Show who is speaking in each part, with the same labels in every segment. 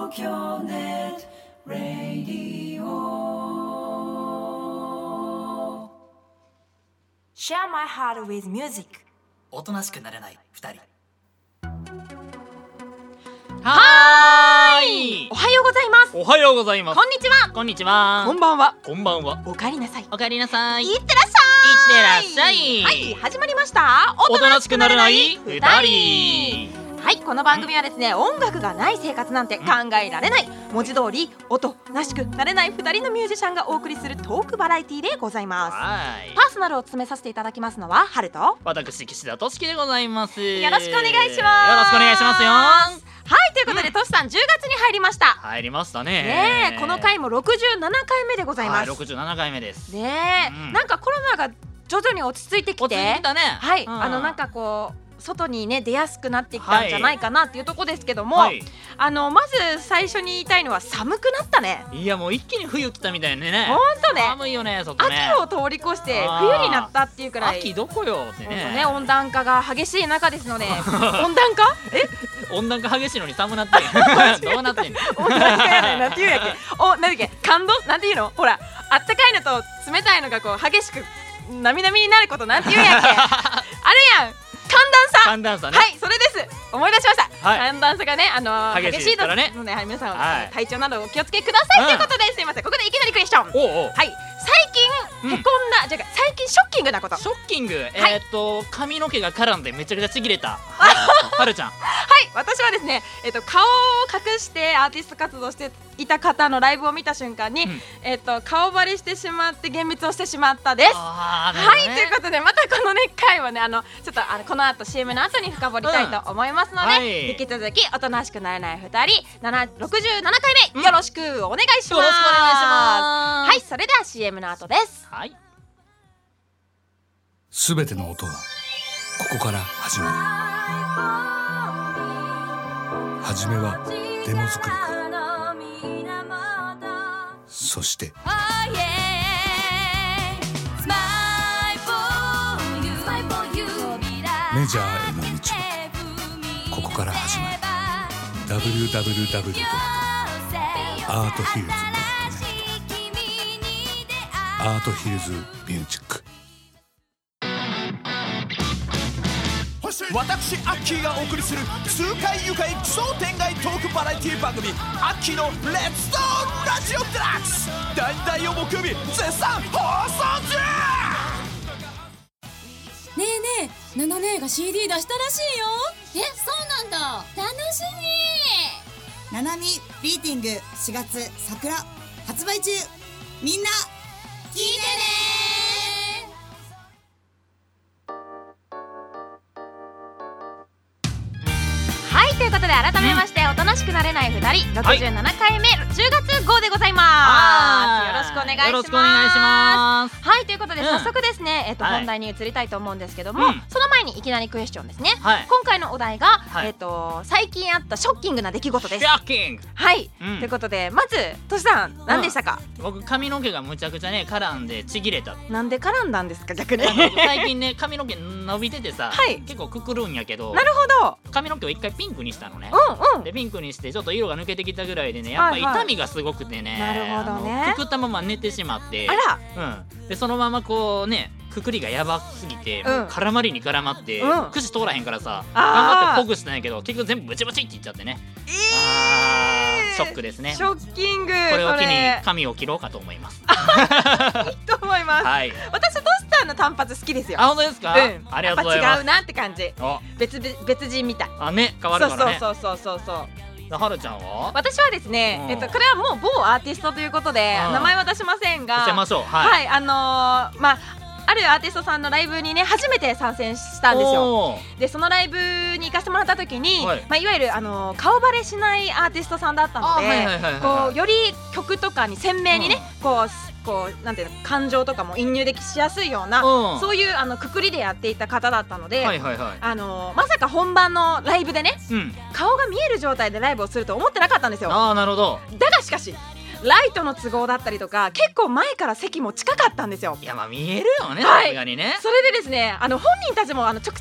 Speaker 1: TOKYONET Radio
Speaker 2: Share my heart with music。
Speaker 3: おとなしくなれない2人。
Speaker 4: はーい、
Speaker 2: おはようございます。
Speaker 4: おはようございます。
Speaker 2: こんにちは。
Speaker 4: こんにちは。
Speaker 2: こんばんは。
Speaker 4: こんばんは。
Speaker 2: お帰りなさい。
Speaker 4: おかえりなさい。
Speaker 2: いってらっしゃい。
Speaker 4: いってらっしゃい。
Speaker 2: はい、始まりました
Speaker 4: おとなしくなれない2人。
Speaker 2: はい、この番組はですね、音楽がない生活なんて考えられない、文字通り音なしくなれない2人のミュージシャンがお送りするトークバラエティでございます。
Speaker 4: はい。
Speaker 2: パーソナルを務めさせていただきますのはハルと、
Speaker 4: 私岸田俊樹でございます。
Speaker 2: よろしくお願いします。
Speaker 4: よろしくお願いしますよ。
Speaker 2: はい、ということで、トシさん10月に入りました。
Speaker 4: 入りましたね。
Speaker 2: ねえ、この回も67回目でございます。
Speaker 4: はい、67回目です。
Speaker 2: ねえ、なんかコロナが徐々に落ち着いてきて、
Speaker 4: 落ち着いたね。
Speaker 2: はい、
Speaker 4: うん、
Speaker 2: なんかこう外にね出やすくなってきたんじゃないかなっていうところですけども、
Speaker 4: はい、
Speaker 2: まず最初に言いたいのは寒くなったね。
Speaker 4: いや、もう一気に冬来たみたいなね。
Speaker 2: ほんとね、
Speaker 4: 寒いよね、外ね。
Speaker 2: 秋を通り越して冬になったっていうくらい。
Speaker 4: 秋どこよってね。
Speaker 2: 温暖化が激しい中ですので温暖化？
Speaker 4: 温暖化激しいのに寒なってどうなってんの？
Speaker 2: 温暖化やねん。なんて言うんやっけ？なんだっけ？感動？なんて言うの？ほら、あったかいのと冷たいのがこう激しくなみなみになることなんて言うんやっけ？あるやん。寒暖差ね。はい、それです。思い出しました。はい、寒暖差がね、激しいので、はい、皆さん、はい、体調などお気をつけください、ということで、すいません、ここでいきなりクエスチョン。はい、最近へこんだ、じゃあ最近ショッキングなこと。
Speaker 4: ショッキング、髪の毛が絡んでめちゃくちゃちぎれた。はるちゃん。はい、
Speaker 2: 私はですね、顔を隠してアーティスト活動していた方のライブを見た瞬間に、顔バレしてしまって幻滅をしてしまったです。はい、ということで、またこの回はね、ちょっとこの後 CM の後に深掘りたいと思いますので、引き続きおとなしくなれない2人67回目、よろしくお願いします。よろしくお願いします。はい、それでは CM の後です。はい。
Speaker 5: すべての音はここから始まる。はじめはデモ作りから、そしてメジャーへの道もここから始まる。 www.arthills.net アートヒルズミュージック。
Speaker 6: 私アッキーがお送りする痛快愉快奇想天外トークバラエティ番組、アッキーのレッツトーラジオデラックス、第2第4木曜日絶賛放送中。
Speaker 7: ねえねえ、ナナ姉が CD 出したらしいよ。そうなんだ、楽しみ。
Speaker 8: ナナミビーティング4月桜発売中、みんな聞いてね。
Speaker 2: ということで、改めまして、おとなしくなれない2人67回目、10月号でございます。よろしくお願いします。
Speaker 4: よろしくお願いします。
Speaker 2: はい、ということで、早速ですね、本題に移りたいと思うんですけども、その前にいきなりクエスチョンですね。今回のお題が、最近あったショッキングな出来事です。
Speaker 4: ショッキング。
Speaker 2: はい、ということで、まずトシさん、何でしたか？
Speaker 4: 僕、髪の毛がむちゃくちゃね絡んでちぎれた。
Speaker 2: なんで絡んだんですか、逆に？
Speaker 4: 最近ね、髪の毛伸びててさ、結構くくるんやけど、
Speaker 2: なるほど、
Speaker 4: 髪の毛を一回ピンクにしたのね。でピンクにしてちょっと色が抜けてきたぐらいでね、やっぱ痛みがすごくてね、
Speaker 2: なるほどね、
Speaker 4: くくったまま寝てしまって、でそのままこうね、くくりがやばすぎて、絡まりに絡まって、串通らへんからさ、頑張ってほぐしたんやけど、結局全部ブチブチっていっちゃってね。ショックですね。
Speaker 2: ショッキング。
Speaker 4: これを機に髪を切ろうかと思います。
Speaker 2: いいと思います。私トシさんの単発好きですよ。
Speaker 4: 本当ですか？ありがとうございます。
Speaker 2: やっぱ違うなって感じ。別人みたい。
Speaker 4: ね、変わるからね。
Speaker 2: そう。
Speaker 4: はるちゃんは？
Speaker 2: 私はですね、これはもう某アーティストということで名前は出しませんが、
Speaker 4: 出しましょう。
Speaker 2: はい、あるアーティストさんのライブにね、初めて参戦したんですよ。でそのライブに行かせてもらった時に、いわゆる顔バレしないアーティストさんだったので、こうより曲とかに鮮明にね、こうなんていうの、感情とかも引入できしやすいような、そういうくくりでやっていた方だったので、まさか本番のライブでね、顔が見える状態でライブをすると思ってなかったんですよ。
Speaker 4: なるほど。
Speaker 2: だがしかしライトの都合だったりとか、結構前から席も近かったんですよ。
Speaker 4: いや、まあ見えるよね、さすがにね。
Speaker 2: それでですね、本人たちも直接的に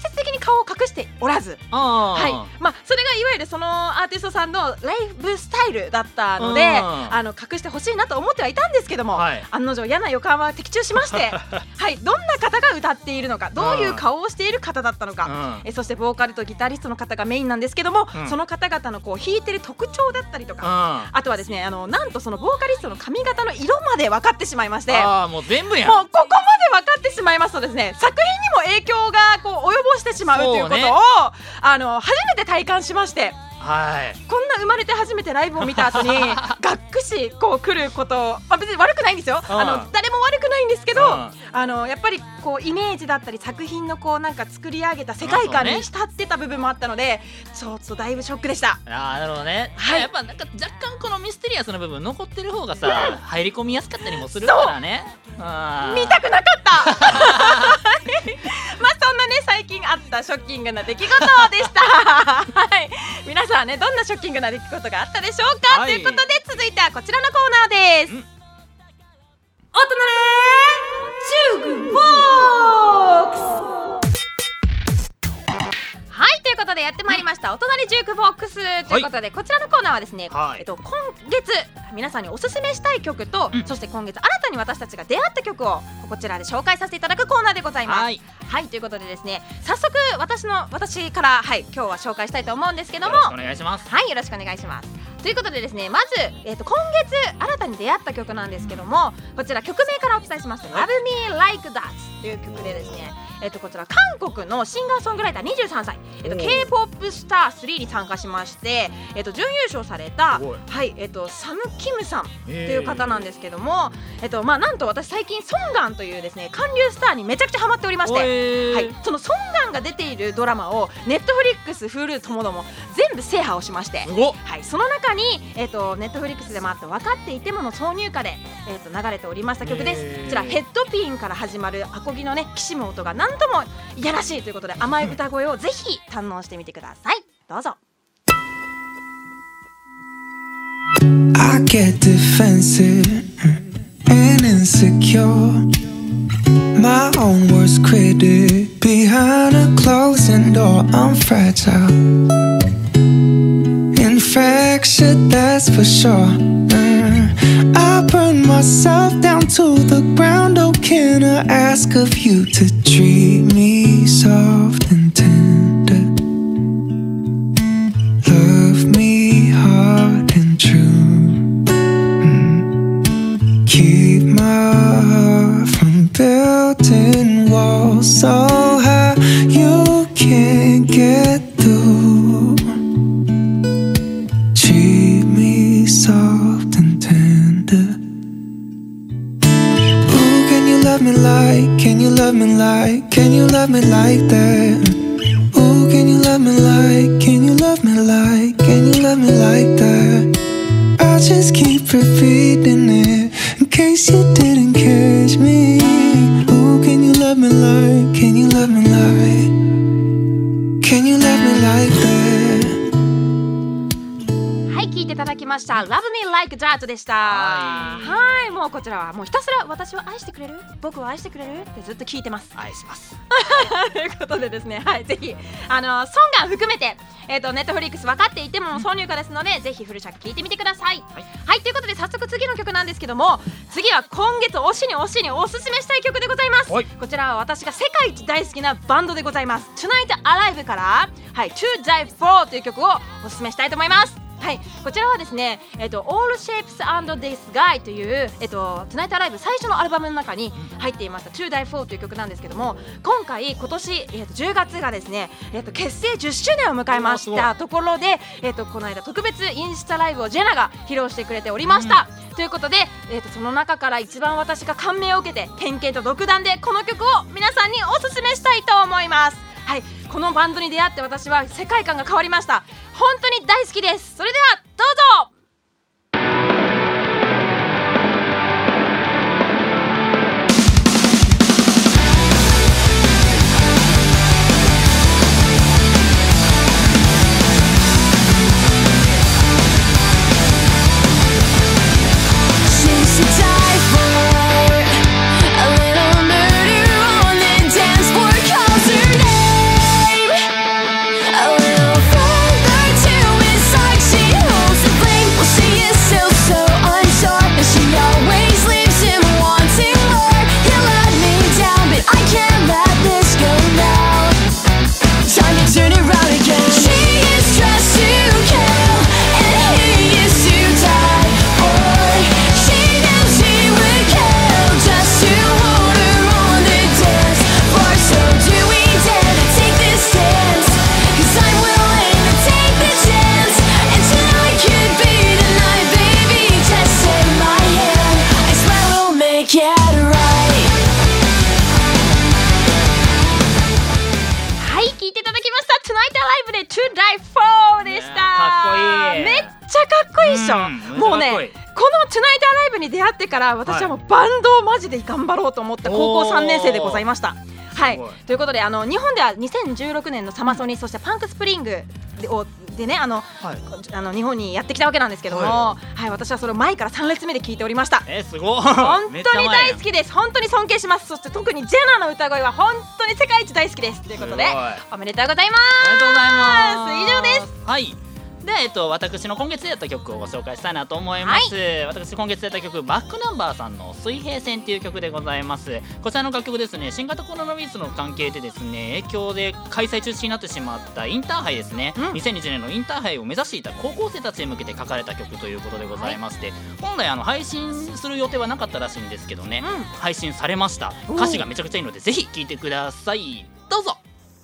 Speaker 2: 顔を隠しておらず、はい、それがいわゆるそのアーティストさんのライブスタイルだったので、隠してほしいなと思ってはいたんですけども、案の定嫌な予感は的中しましてはい、どんな方が歌っているのか、どういう顔をしている方だったのか、そしてボーカルとギタリストの方がメインなんですけども、その方々のこう弾いてる特徴だったりとか、あとはですね、なんとそのボーカリストの髪型の色まで分かってしまいまして、
Speaker 4: もう全部やん、
Speaker 2: もうここまで分かってしまいますとですね、作品にも影響がこう及ぼしてしまうということを、初めて体感しまして、
Speaker 4: はい、
Speaker 2: こんな生まれて初めてライブを見た後にがっくしこう来ること、別に悪くないんですよ、誰も悪くないんですけど、やっぱりこうイメージだったり作品のこうなんか作り上げた世界観に浸ってた部分もあったので、ちょっとだいぶショックでした。
Speaker 4: なるほどね、はい、やっぱなんか若干このミステリアスな部分残ってる方がさ、入り込みやすかったりもするからね。
Speaker 2: 見たくなかったそんなね最近あったショッキングな出来事でしたはい、皆さんねどんなショッキングな出来事があったでしょうか、ということで続いてはこちらのコーナーです。おとなれジュークボックス。はい、ということでやってまいりましたお隣ジュークボックスということで、こちらのコーナーはですね、今月皆さんにおすすめしたい曲と、そして今月新たに私たちが出会った曲をこちらで紹介させていただくコーナーでございます。はい、ということでですね、早速私から、今日は紹介したいと思うんですけども、よろしくお願いします。はい、よろしくお願いします。ということでですね、まず、今月新たに出会った曲なんですけども、こちら曲名からお伝えしますと、Love Me Like That という曲でですね、こちら韓国のシンガーソングライター23歳、K-POP スター3に参加しまして、準優勝された、サム・キムさんという方なんですけども、なんと私最近ソンガンというですね韓流スターにめちゃくちゃハマっておりまして、そのソンガンが出ているドラマをNetflix、Hulu ともども全部制覇をしまして、その中にNetflix でもあった分かっていてもの挿入歌で、流れておりました曲です。こちらヘッドピンから始まるアコギのねきしむ音がなんともいやらしいということで、甘い歌声をぜひ堪能してみてください。どうぞ。
Speaker 5: I get defensive and insecure, my own worst critic. Behind a closing door I'm fragile, infectious that's for sure. I burn myself down to the ground. Oh, can I ask of you to treat me soft and tender, love me hard and true, keep my heart from building walls so high you can't get through, treat me soft and tender. Ooh, can you love me like, can you love me like, can you love me like that? Ooh, can you love me like, can you love me like, can you love me like that? I'll just keep repeating it in case you didn't catch me. Ooh, can you love me like, can you love me like, can you love me like that?
Speaker 2: はい、聴いていただきました Love Me Like That でした。はい、もうこちらはもうひたすら私を愛してくれる、僕を愛してくれるってずっと聞いてます。
Speaker 4: 愛します
Speaker 2: ということでですね、はい、ぜひソンガン含めてNetflix 分かっていても挿入歌ですので、ぜひフル尺聴いてみてください。はい、ということで早速次の曲なんですけども、次は今月推しに推しにおすすめしたい曲でございます。こちらは私が世界一大好きなバンドでございます。Tonight Alive から、To Die For という曲をおすすめしたいと思います。はい、こちらはですね、All Shapes and Disguise という、Tonight Alive 最初のアルバムの中に入っていました To Die For という曲なんですけども、今年、10月がですね、結成10周年を迎えましたところで、この間特別インスタライブをジェナが披露してくれておりました。ということで、その中から一番私が感銘を受けて偏見と独断でこの曲を皆さんにおすすめしたいと思います。はい、このバンドに出会って私は世界観が変わりました。本当に大好きです。それではどうぞ。
Speaker 9: A little murder on the dance floor calls her name.
Speaker 2: しょ。もうね、このチュナイターライブに出会ってから私はもうバンドをマジで頑張ろうと思った高校3年生でございました。はい、ということで日本では2016年のサマソニ、そしてパンクスプリングでね日本にやってきたわけなんですけども、はい、私はそれを前から3列目で聞いておりました。
Speaker 4: すごい。
Speaker 2: 本当に大好きです。本当に尊敬します。そして特にジェナの歌声は本当に世界一大好きです。ということでおめでとうございます。
Speaker 4: ありがとうございます。
Speaker 2: 以上です。
Speaker 4: はい。で、私の今月やった曲をご紹介したいなと思います。私今月やった曲、バックナンバーさんの水平線という曲でございます。こちらの楽曲ですね、新型コロナウイルスの関係でですね、影響で開催中止になってしまったインターハイですね、2020年のインターハイを目指していた高校生たちへ向けて書かれた曲ということでございまして、本来配信する予定はなかったらしいんですけどね、配信されました。歌詞がめちゃくちゃいいのでぜひ聴いてください。どうぞ。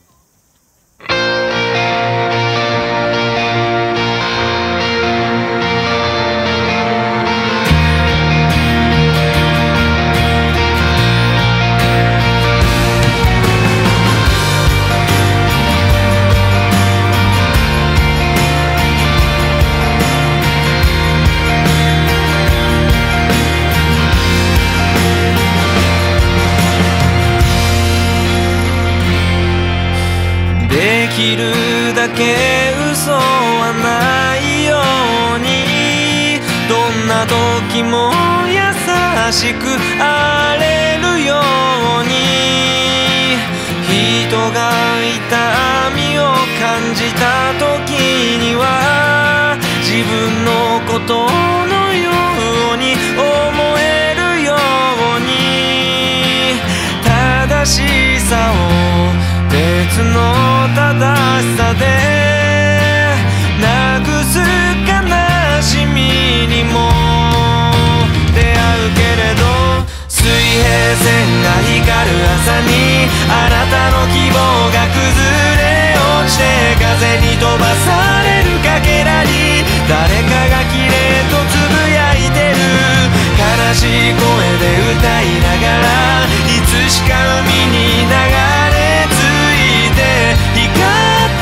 Speaker 9: できるだけ嘘はないように、どんな時も優しくあれるように、人が痛みを感じた時には自分のことのように思えるように、正しさを別の正しさでなくす悲しみにも出会うけれど、水平線が光る朝にあなたの希望が崩れ落ちて、風に飛ばされるかけらに誰かが綺麗とつぶやいてる、悲しい声で歌いながらいつしか海に流れ着いて光って、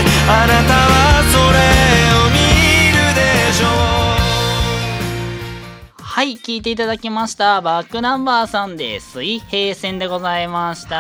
Speaker 9: あなたはそれを見るでしょう。
Speaker 4: はい、聴いていただきましたバックナンバーさんで水平線でございました。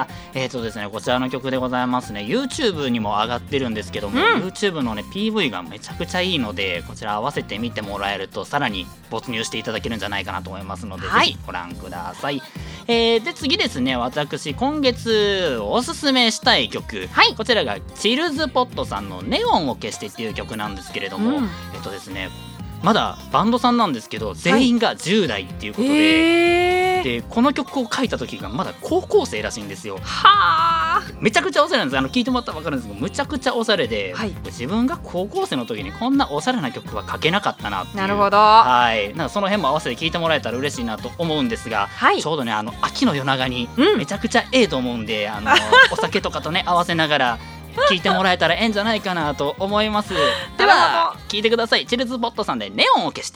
Speaker 4: ですね、こちらの曲でございますね、 YouTube にも上がってるんですけども、YouTube のね PV がめちゃくちゃいいので、こちら合わせて見てもらえるとさらに没入していただけるんじゃないかなと思いますので、ぜひご覧ください。で次ですね、私今月おすすめしたい曲、こちらがチルズポットさんのネオンを消してっていう曲なんですけれども、ですね、まだバンドさんなんですけど全員が10代っていうことで、この曲を書いた時がまだ高校生らしいんですよ。めちゃくちゃおしゃれなんです。聞いてもらったら分かるんですけど、むちゃくちゃおしゃれで、自分が高校生の時にこんなおしゃれな曲は書けなかったなっていう。
Speaker 2: なるほど。
Speaker 4: なんかその辺も合わせて聴いてもらえたら嬉しいなと思うんですが、ちょうどね秋の夜長にめちゃくちゃええと思うんで、お酒とかとね合わせながら聞いてもらえたらええんじゃないかなと思います。では聞いてください。チルズポットさんでネオンを消して。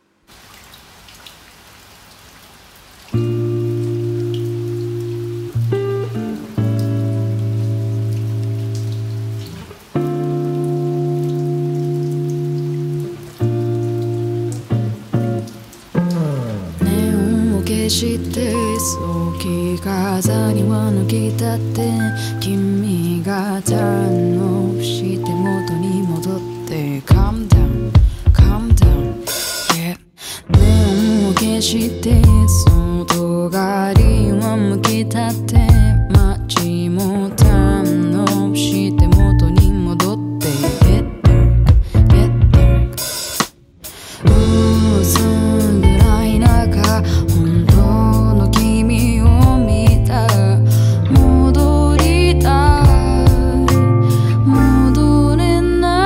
Speaker 10: して早期風には抜き立って君がターンオフして元に戻って Calm down, calm down, yeah ネオンを消して外刈りは向き立って街もターンオフして元に戻って Get dark, get dark 薄暗い中本当の君を見た戻りたい戻れ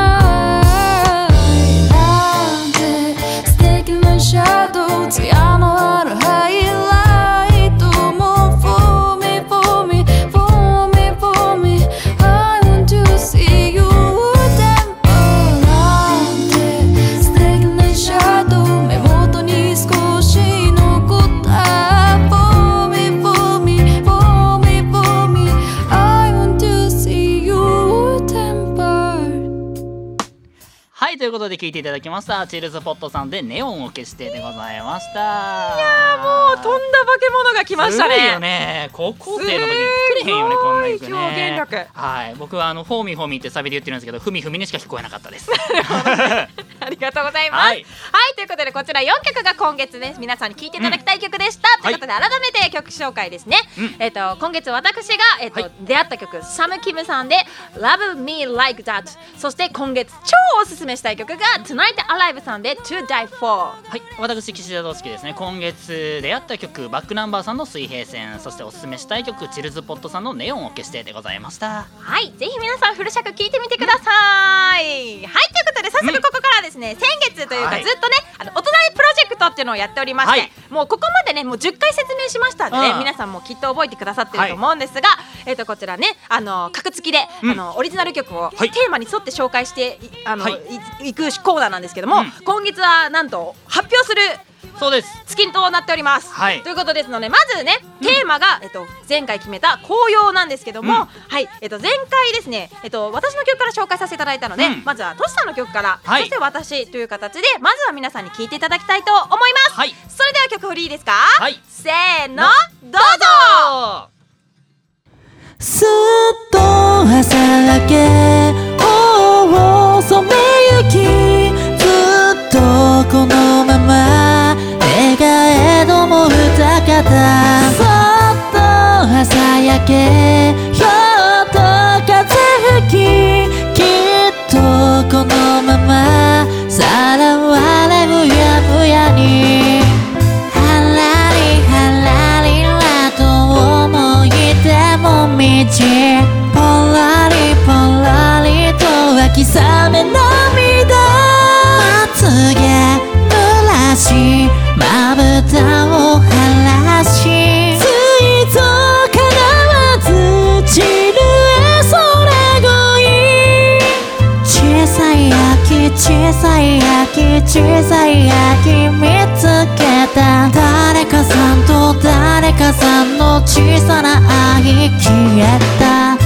Speaker 10: ないなんて素敵なシャドウ艶のあるハイライト
Speaker 4: 聴いていただきましたチルズポットさんでネオンを消してでございました。い
Speaker 2: やもうとんだ化け物が来ましたね。
Speaker 4: すごいよね。高校生の時に作れへんよねこんな曲ね。
Speaker 2: 表現力。
Speaker 4: はい、僕はフォーミーフォーミーってサビで言ってるんですけど、ふみふみにしか聞こえなかったです。
Speaker 2: ありがとうございます。はい、ということでこちら4曲が今月ね皆さんに聴いていただきたい曲でした。ということで改めて曲紹介ですね。今月私が出会った曲サム・キムさんで Love Me Like That。そして今月超おすすめしたい曲が Tonight Alive さんで To Die For。
Speaker 4: はい、私岸田俊樹ですね。今月出会った曲バックナンバーさんの水平線、そしておすすめしたい曲チルズポットさんのネオンを消してでございました。
Speaker 2: はい、ぜひ皆さんフル尺聴いてみてください。はい、ということで早速ここからですね、先月というかずっとねお隣プロジェクトっていうのをやっておりまして、もうここまでねもう10回説明しましたんでね、皆さんもきっと覚えてくださってると思うんですが、こちらね格付きでオリジナル曲をテーマに沿って紹介していくコーナーなんですけども、今月はなんと発表する
Speaker 4: そうです
Speaker 2: 月となっております。ということですのでまずねテーマが前回決めた紅葉なんですけども、前回ですね私の曲から紹介させていただいたので、まずはトシさんの曲から、そして私という形でまずは皆さんに聴いていただきたいと思います。それでは曲振りいいですか。せーのどうぞ。
Speaker 11: すっと朝焼けを染めゆき、ずっとこのまま願えども二方、そっと朝焼けひょっと風吹き、きっとこのままさらわれむやむやに、はらりはらりらと思い出も道、ぽらりぽらりと秋雨涙、まつげ濡らしまぶたを晴らし、ついぞかなわず散る絵空恋、小さい秋小さい秋小さい秋見つけた、誰かさんと誰かさんの小さな愛消えた。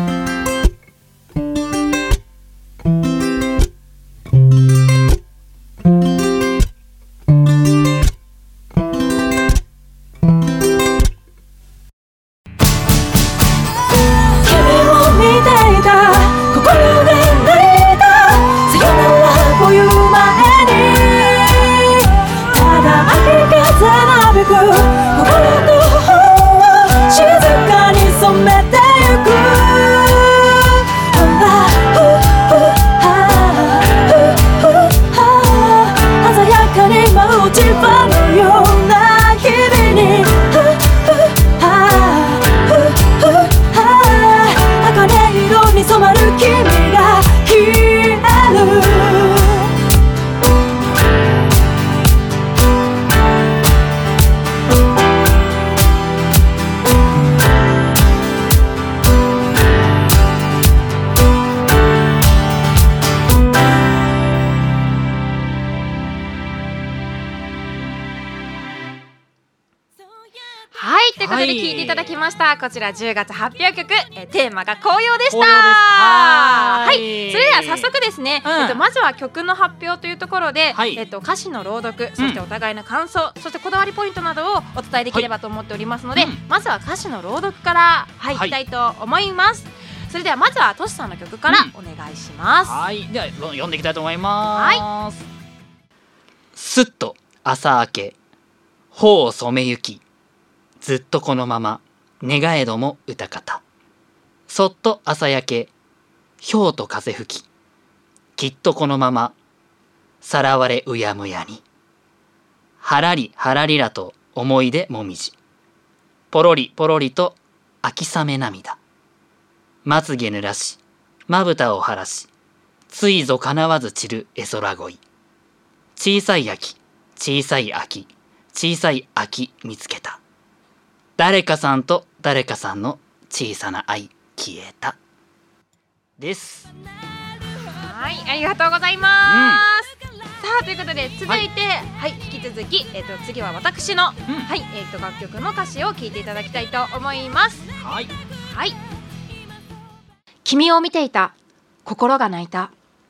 Speaker 2: こちら10月発表曲、テーマが紅葉でした。はい、それでは早速ですね、まずは曲の発表というところで、歌詞の朗読、そしてお互いの感想、そしてこだわりポイントなどをお伝えできればと思っておりますので、まずは歌詞の朗読からいきたいと思います。それではまずはトシさんの曲からお願いします。
Speaker 4: はい、では読んでいきたいと思います。すっと朝明け頬を染めゆき、ずっとこのまま願えども歌方、そっと朝焼けひょうと風吹き、きっとこのままさらわれうやむやに、はらりはらりらと思い出もみじ、ぽろりぽろりと秋雨涙、まつげ濡らしまぶたを晴らし、ついぞかなわず散る絵空恋、小さい秋小さい秋小さい秋見つけた、誰かさんと誰かさんの小さな愛消えたです。
Speaker 2: はい、ありがとうございます。さあということで続いて、引き続き、次は私の、楽曲の歌詞を聞いていただきたいと思います。はい。君を見ていた心が泣いた、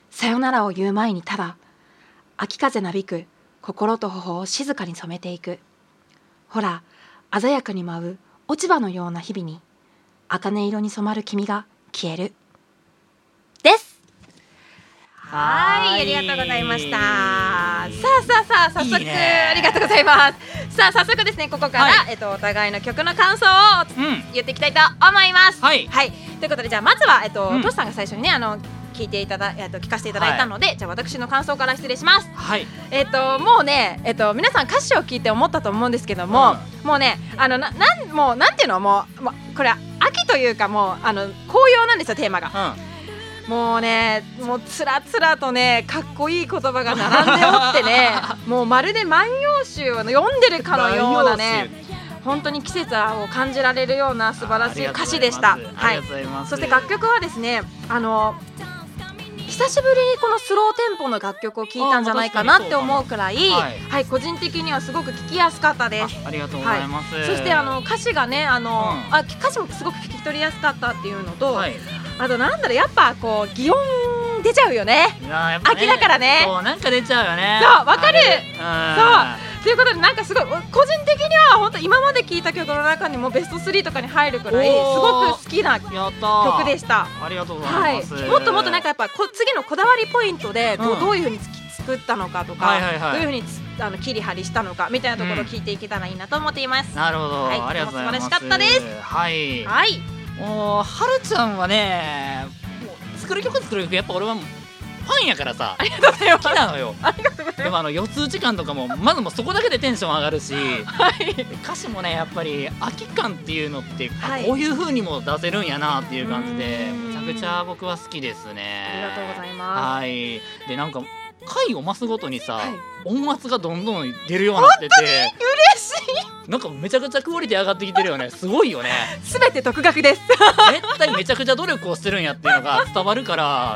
Speaker 2: さよならを言う前にただ秋風なびく心と頬を静かに染めていく。ほら鮮やかに舞う落ち葉のような日々に茜色に染まる君が消えるです。はい、ありがとうございました。さあ早速いいありがとうございます。さあ早速ですね、ここから、お互いの曲の感想を、言っていきたいと思います。はい、ということでじゃあまずはトシさんが最初にね聞かせていただいたので、じゃあ私の感想から失礼します。はい。もうね皆さん歌詞を聞いて思ったと思うんですけども、もうねもうなんていうのもうこれ秋というかもう紅葉なんですよ、テーマが。もうねつらつらとねかっこいい言葉が並んでおってねもうまるで万葉集を読んでるかのようなね本当に季節を感じられるような素晴らしい歌詞でした。はい。そして楽曲はですね久しぶりにこのスローテンポの楽曲を聴いたんじゃないかなって思うくらい、はい、個人的にはすごく聴きやすかったです。
Speaker 4: ありがとうございます。
Speaker 2: そして歌詞がね歌詞もすごく聞き取りやすかったっていうのと、あとなんだろう、やっぱこう擬音出ちゃうよね。秋だからね。
Speaker 4: そうなんか出ちゃうよね。
Speaker 2: そうわかる。そうということでなんかすごい個人的には本当今まで聴いた曲の中にもベスト3とかに入るくらいすごく好きな曲でした。
Speaker 4: ありがとうございます。
Speaker 2: もっともっとなんかやっぱ次のこだわりポイントでどういう風に作ったのかとか、どういう風に切り張りしたのかみたいなところを聞いていけたらいいなと思っています。
Speaker 4: なるほど。ありがとうございます。
Speaker 2: 素晴らしかったです。
Speaker 4: はい。はい。もうはるちゃんはね、作る曲やっぱ俺はファンやからさ、好きなのよ。でも四つ打ち感とかもまずもそこだけでテンション上がるし、歌詞もねやっぱり秋感っていうのってこういう風にも出せるんやなっていう感じでめちゃくちゃ僕は好きですね。
Speaker 2: ありがとうございます。
Speaker 4: はい。でなんか回を増すごとにさ、音圧がどんどん出るようになってて、
Speaker 2: 嬉しい。
Speaker 4: なんかめちゃくちゃクオリティ上がってきてるよね。すごいよね。
Speaker 2: すべて独学です。
Speaker 4: 絶対めちゃくちゃ努力をしてるんやっていうのが伝わるから、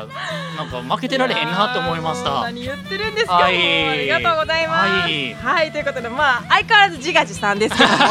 Speaker 4: なんか負けてられへんなって思いました。
Speaker 2: 何言ってるんですか。ありがとうございます。はい、ということで相変わらず自画自賛ですけども、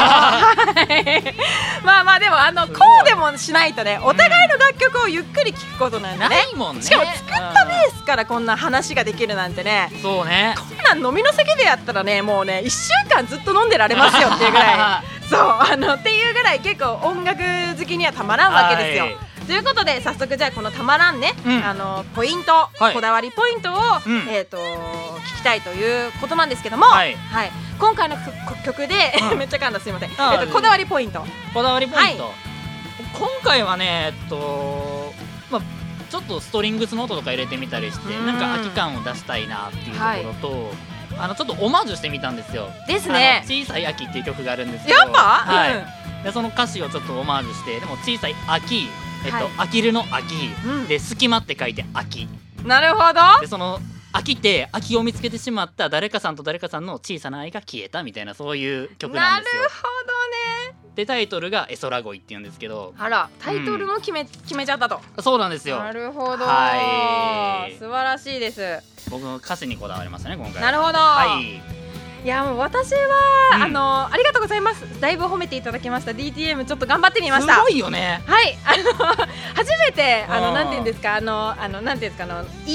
Speaker 2: まあでもこうでもしないとね、お互いの楽曲をゆっくり聴くことなんでね。
Speaker 4: ないもんね。
Speaker 2: しかも作ったベースからこんな話ができるなんてね。
Speaker 4: そうね。
Speaker 2: こんなん飲みの席でやったらね、もうね1週間ずっと飲んでられますよっていうぐらいそうっていうぐらい結構音楽好きにはたまらんわけですよ。ということで早速じゃあこのたまらんね、ポイント、こだわりポイントを聞きたいということなんですけども、今回の曲でめっちゃ噛んだ、すいません。こだわりポイント。
Speaker 4: 今回はねちょっとストリングスの音とか入れてみたりしてなんか秋感を出したいなっていうところと、ちょっとオマージュしてみたんですよ。
Speaker 2: ですね。
Speaker 4: 小さい秋っていう曲があるんですけど、
Speaker 2: やっぱ
Speaker 4: でその歌詞をちょっとオマージュして、でも小さい秋、飽きるの秋、で隙間って書いて秋。
Speaker 2: なるほど。
Speaker 4: でその秋って秋を見つけてしまった誰かさんと誰かさんの小さな愛が消えたみたいな、そういう曲なんですよ。
Speaker 2: なるほどね。
Speaker 4: でタイトルが絵空恋っていうんですけど、
Speaker 2: あら、タイトルも決めちゃったと。
Speaker 4: そうなんですよ。
Speaker 2: なるほど。素晴らしいです。
Speaker 4: 僕の歌詞にこだわりましたね今回。
Speaker 2: なるほど。いやもう私はありがとうございます。だいぶ褒めていただきました。 DTM ちょっと頑張ってみました。
Speaker 4: すごいよね。
Speaker 2: はい初めてなんていうんですかなんていうんですか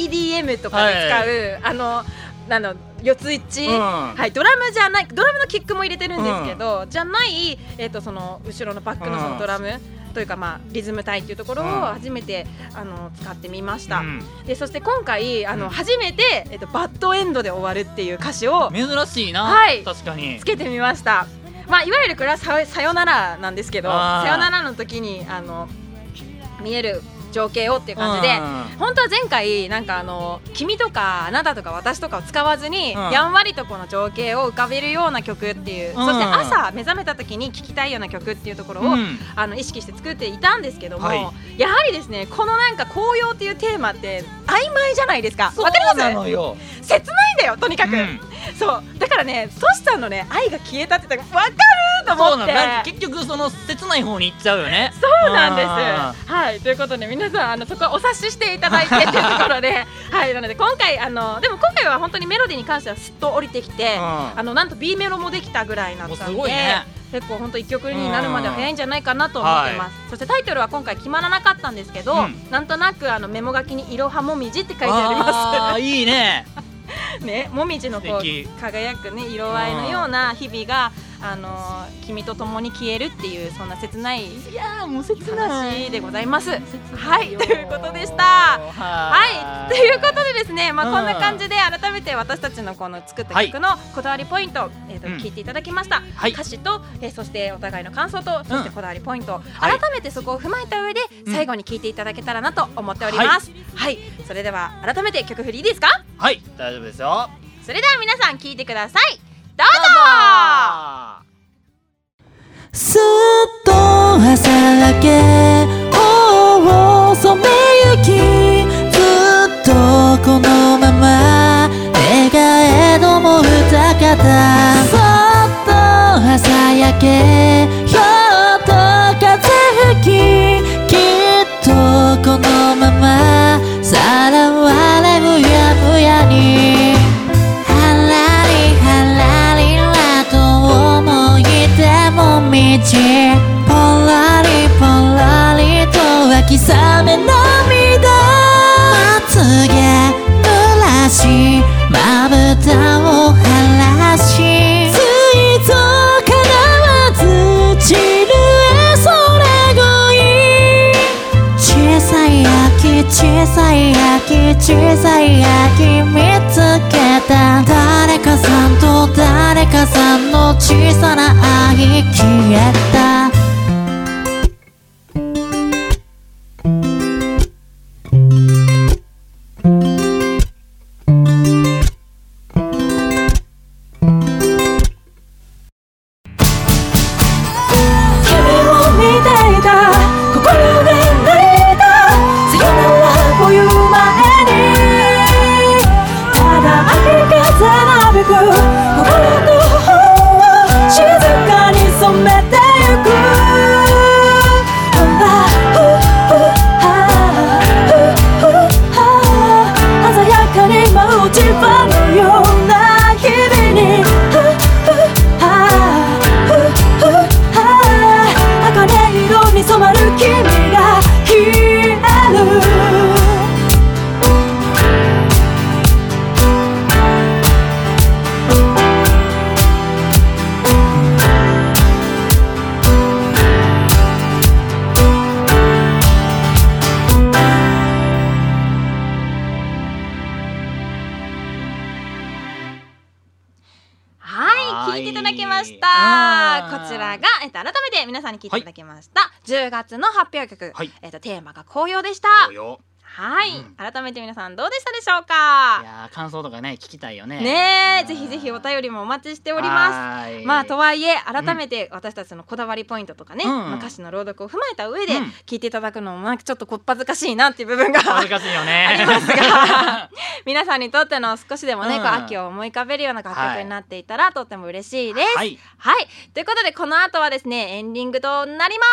Speaker 2: EDM とかで使う四つ打ち、ドラムじゃない、ドラムのキックも入れてるんですけど、じゃないその後ろのバックのそのドラムというかリズム隊っていうところを初めて使ってみました。でそして今回初めてバッドエンドで終わるっていう歌詞を
Speaker 4: 珍しいな。確かに
Speaker 2: つけてみました。いわゆるこれはさよならなんですけど、さよならの時に見える情景をっていう感じで、本当は前回なんか君とかあなたとか私とかを使わずに、やんわりとこの情景を浮かべるような曲っていう、そして朝目覚めた時に聴きたいような曲っていうところを、意識して作っていたんですけども、やはりですねこのなんか紅葉っていうテーマって曖昧じゃないですか。わかります？
Speaker 4: そうなのよ。
Speaker 2: 切ないんだよとにかく、そうだからね、トシさんのね愛が消えたって言ったら分かると思って、
Speaker 4: 結局その切ない方に行っちゃうよね。
Speaker 2: そうなんです。はいということで皆さんそこはお察ししていただいてっていうところではいなので今回でも今回は本当にメロディーに関してはすっと降りてきて、なんと B メロもできたぐらいなったんで、 結構本当1曲になるまでは早いんじゃないかなと思ってます、そしてタイトルは今回決まらなかったんですけど、なんとなくメモ書きにいろはもみじって書いてあります。
Speaker 4: いいね
Speaker 2: ね、もみじのこう輝くね色合いのような日々が君と共に消えるっていうそんな切ない話でございます。はい、ということでした。はい、ということでですね、こんな感じで改めて私たちのこの作った曲のこだわりポイント、聞いていただきました。歌詞と、そしてお互いの感想と、そしてこだわりポイント、改めてそこを踏まえた上で最後に聞いていただけたらなと思っております。はい、それでは改めて曲振りいいですか？
Speaker 4: はい、大丈夫ですよ。
Speaker 2: それでは皆さん聞いてください。どうぞ。
Speaker 11: すっと朝焼けを染めゆき、ずっとこのまま描えども二方、そっと朝焼けひょっと風吹き、きっとこのままさらわれむやむやに、もみじポラリポラリと秋雨涙、まつげ濡らしまぶたを晴らし、水族叶わず散る絵それごい、小さい秋小さい秋小さい秋見つけた、誰かさんと誰かさんの小さな愛消えた。
Speaker 2: 聞いていただきました、10月の発表曲、テーマが紅葉でした。はい、改めて皆さんどうでしたでしょうか？
Speaker 4: いや感想とかね聞きたいよね。
Speaker 2: ねえ、ぜひぜひお便りもお待ちしております。とはいえ改めて私たちのこだわりポイントとかね、歌詞の朗読を踏まえた上で聞いていただくのもちょっとこっぱずかしいなっていう部分が
Speaker 4: 恥ずかしいよね
Speaker 2: ありますが皆さんにとっての少しでもね、こう秋を思い浮かべるような楽曲になっていたらとっても嬉しいです。はい、ということでこの後はですねエンディングとなります。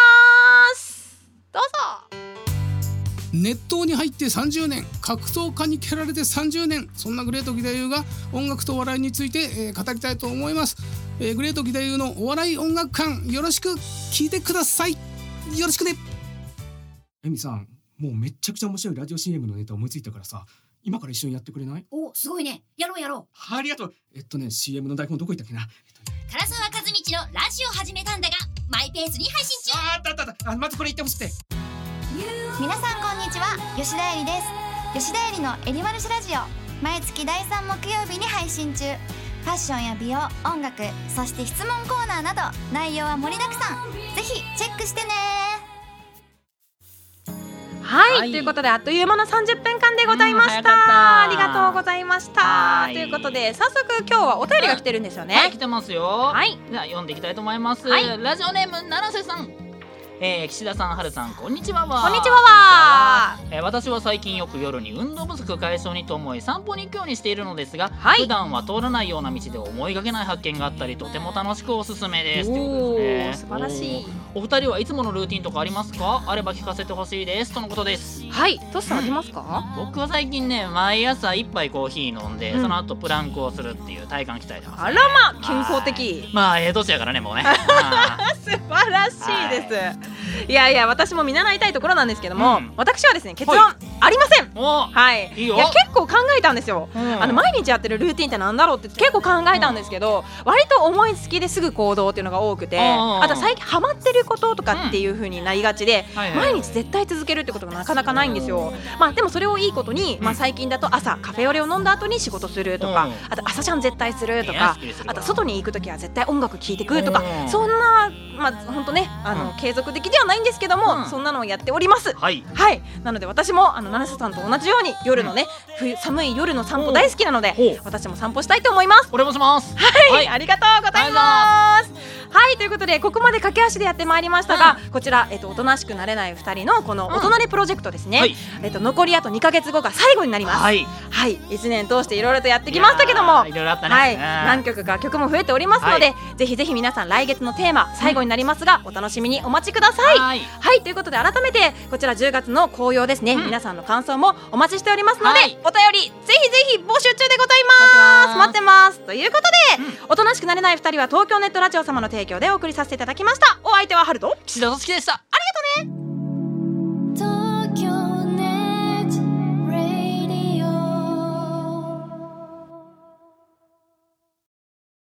Speaker 2: どうぞ。
Speaker 12: 熱湯に入って30年、格闘家に蹴られて30年、そんなグレート義太夫が音楽とお笑いについて、語りたいと思います。グレート義太夫のお笑い音楽館、よろしく聞いてください。よろしくね。エミさん、もうめっちゃくちゃ面白いラジオ CM のネタ思いついたからさ、今から一緒にやってくれない？
Speaker 13: お、すごいね。やろうやろう。
Speaker 12: ありがとう。CM の台本どこ行ったっけな。
Speaker 13: 唐沢和道のラジオ始めたんだがマイペースに配信中。
Speaker 12: まずこれ言ってほしくて。
Speaker 14: 皆さんこんにちは、吉田絵里です。吉田絵里のエリマルシラジオ、毎月第3木曜日に配信中。ファッションや美容、音楽、そして質問コーナーなど内容は盛りだくさん。ぜひチェックしてね。
Speaker 2: はい、ということであっという間の30分間でございました。ありがとうございました。ということで早速今日はお便りが来てるんですよね。
Speaker 4: 来てますよ。じゃあ読んでいきたいと思います。ラジオネーム七瀬さん。 岸田さん、はるさん、こんにちは。
Speaker 2: こんにちは。
Speaker 4: 私は最近よく夜に運動不足解消にと思い散歩に行くようにしているのですが、普段は通らないような道で思いがけない発見があったりとても楽しくおすすめです。ということですね。
Speaker 2: 素晴らしい。
Speaker 4: お二人はいつものルーティンとかありますか？あれば聞かせてほしいですとのことです。
Speaker 2: はい、トシさんありますか？
Speaker 4: 僕は最近ね、毎朝1杯コーヒー飲んで、その後プランクをするっていう体幹鍛えてます、ね。
Speaker 2: あらま、健康的。
Speaker 4: まあ年やからね、もうね。
Speaker 2: 素晴らしいです。いやいや、私も見習いたいところなんですけども、私はですね、結論ありません。はい。いや、結構考えたんですよ。毎日やってるルーティンってなんだろうって結構考えたんですけど、割と思いつきですぐ行動っていうのが多くて、あと最近ハマってることとかっていう風になりがちで、毎日絶対続けるってことがなかなかないんですよ。まあでもそれをいいことに、まあ最近だと朝カフェオレを飲んだ後に仕事するとか、あと朝シャン絶対するとか、あと外に行くときは絶対音楽聴いてくとか、そんなまあ本当ね、継続的ではないんですけども、そんなのをやっております。はい。なので私も七瀬さんと同じように夜のね、寒い夜の散歩大好きなので、私も散歩したいと思います。
Speaker 4: 俺もします。
Speaker 2: はい、ありがとうございます。はい、ということでここまで駆け足でやってまいりましたが、こちらおとなしくなれない2人のこの大人でプロジェクトですね。残りあと2ヶ月後が最後になります。はい、1年通していろいろとやってきましたけども、
Speaker 4: いろいろあったね。
Speaker 2: はい、何曲か曲も増えておりますので、ぜひぜひ皆さん来月のテーマ最後になりますが、お楽しみにお待ちください。はい、ということで改めてこちら10月の紅葉ですね、皆さんの感想もお待ちしておりますので、お便りぜひぜひ募集中でございます。待ってます。ということで、おとなしくなれない2人は東京ネットラジオ様の提供でお送りさせていただきました。お相手はハルと
Speaker 4: 岸田とつきでした。
Speaker 2: ありがとうね。